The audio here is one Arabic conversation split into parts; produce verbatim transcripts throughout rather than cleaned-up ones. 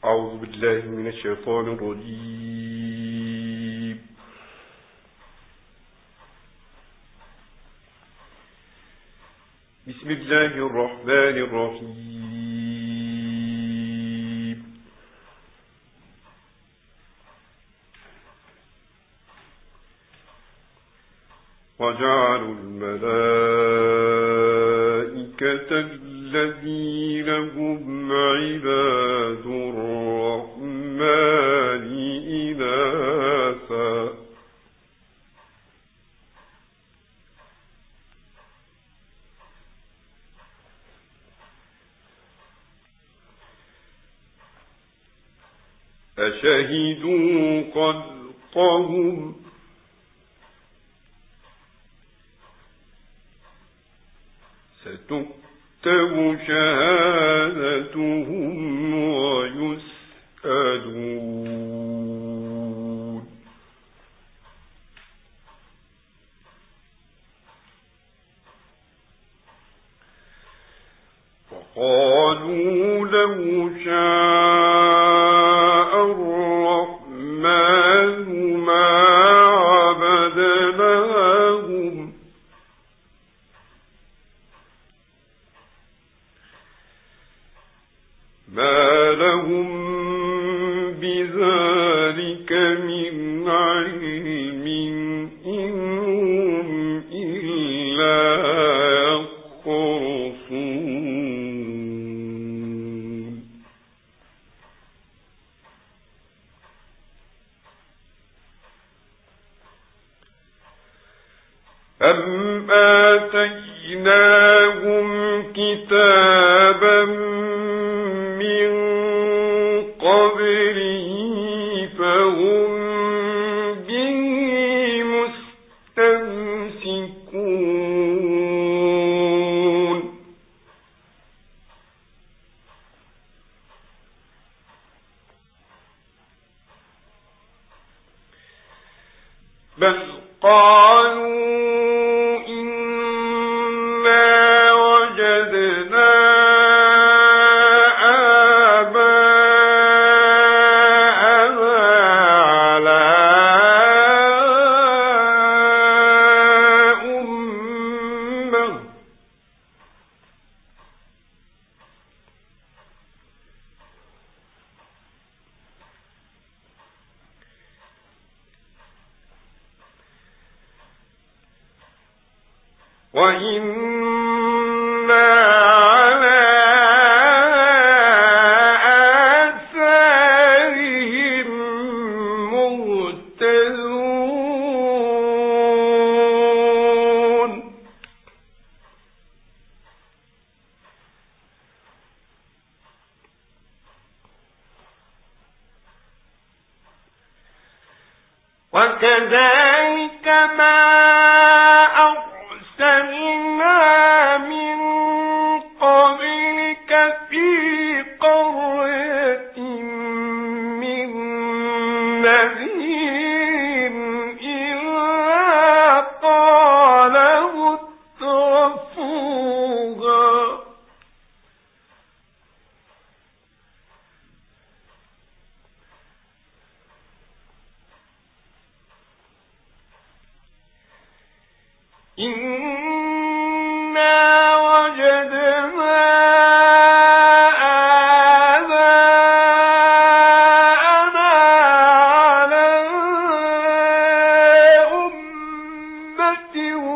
أعوذ بالله من الشيطان الرجيم. بسم الله الرحمن الرحيم. وجعلوا الملائكة الذين هم عباد الرحمن إناثا أشهدوا خلقهم ستكتب شهادتهم ويسألون. وقالوا لو شاء الرحمن ما عبدناهم ما لهم بذلك من علم إن هم إلا يخرصون. أم آتيناهم كتابا من قبله فهم به مستمسكون. بل قالوا إنا وجدنا وإنا على آثارهم مهتدون. وكذلك ما أرسلنا من قبلك في قرية من نذير إلا قال مترفوها إنا وجدنا آباءنا على أمة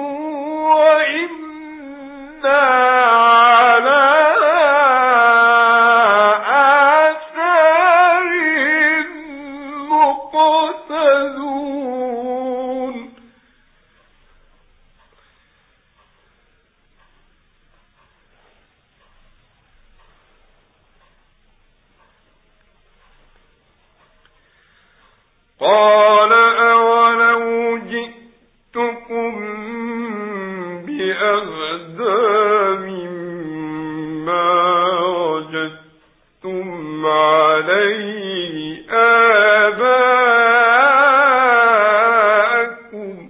وإنا على آثارهم مقتدون. قال أولو جئتكم بأهدى مما وجدتم عليه آباءكم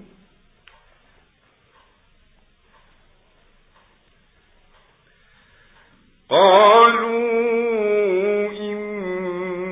قالوا إن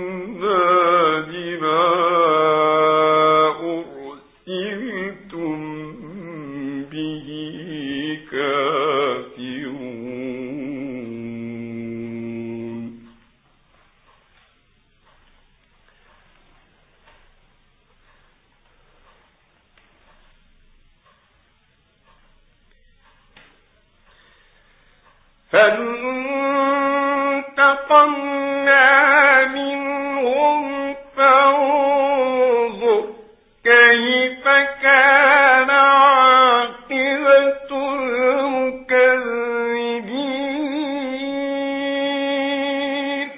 فانتقمنا منهم فانظر كيف كان عاقبة المكذبين.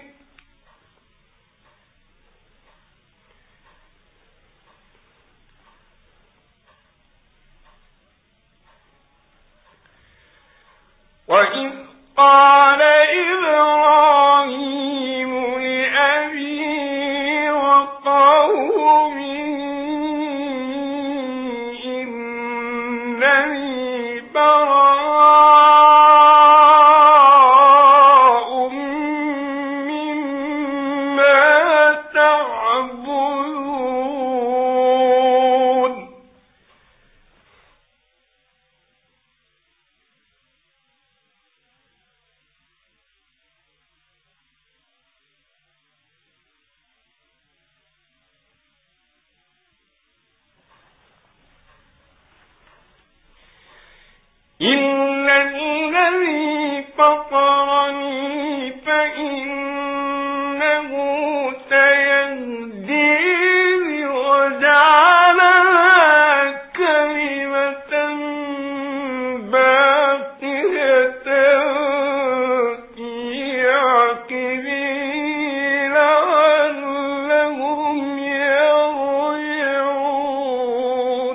وإذ قال إبراهيم لأبيه وقومه إنني براء مما تعبدون. إلا الذي فطرني فإنه سيهديني وجعلها كلمة باقية في عقبه لعلهم يرجعون.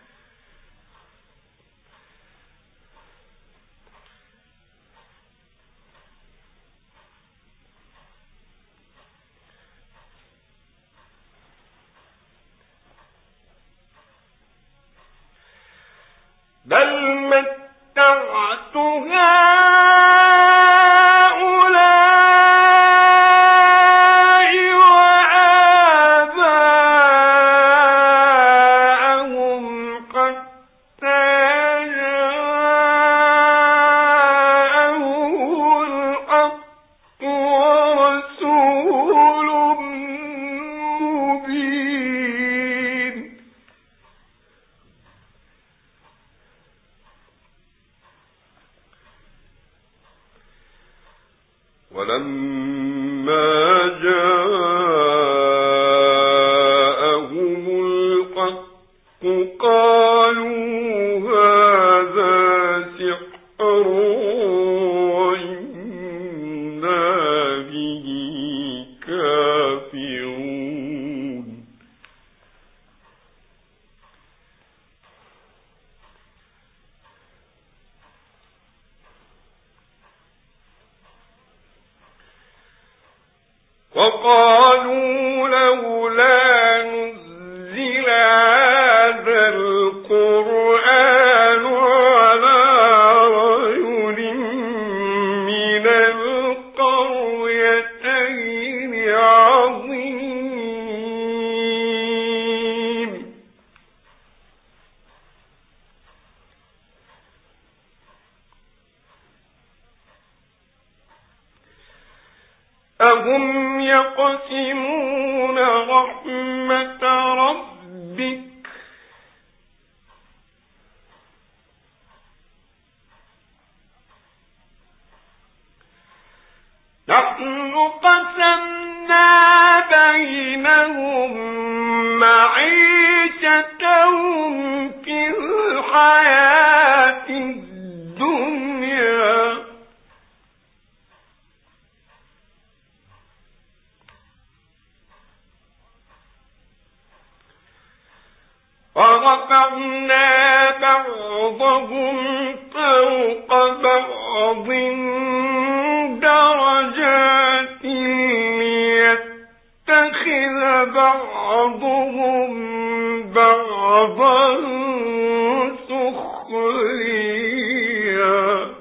بل متعت هؤلاء وآباءهم حتى جاءهم الحق ورسول مبين. ولما جاءهم الحق قالوا هذا سحر وإنا به كافرون. وقالوا لولا نزل هذا القرآن على رجل من القريتين عظيم. أهم يقسمون رحمة ربك نحن قسمنا بينهم معيشتهم في الحياة الدنيا ورفعنا بعضهم فوق بعض درجات ليتخذ بعضهم بعضا سخريا.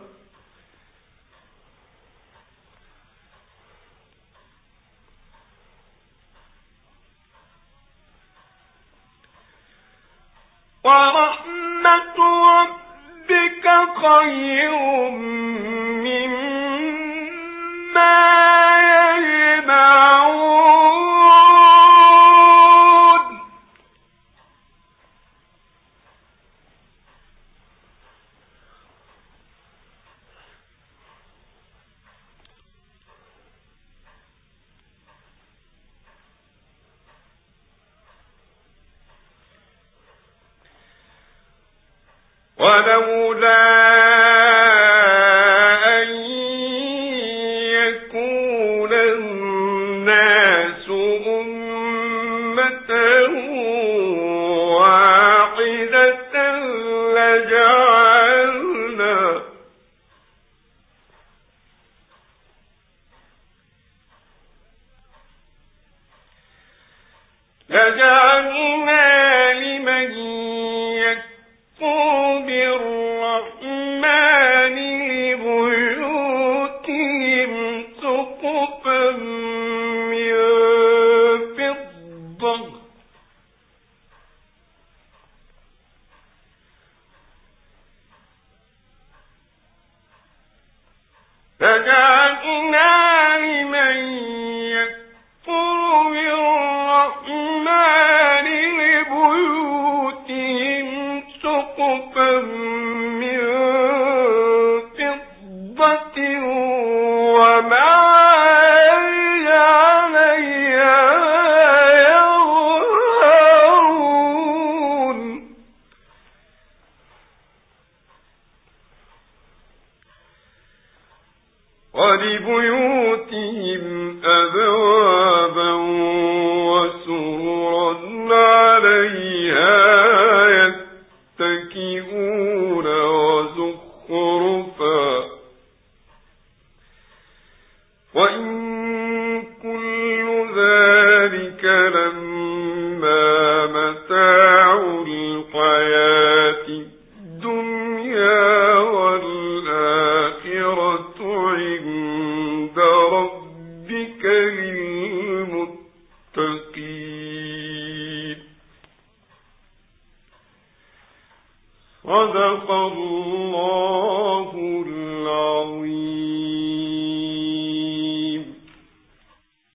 ورحمة ربك خير مما يجمعون. ولولا أن يكون الناس أمة واحدة لجعلنا لجعلنا لمن يكفر بالرحمن لبيوتهم سقفا من فضة لجعلنا لمن يكفر بالرحمن لبيوتهم سقفا من فضة ومعارج عليها يظهرون ولبيوتهم أبوابا وسررا عليها يتكئون وزخرفا وإن كل ذلك لما متاع الحياة الدنيا والآخرة عند ربك للمتقين. صدق الله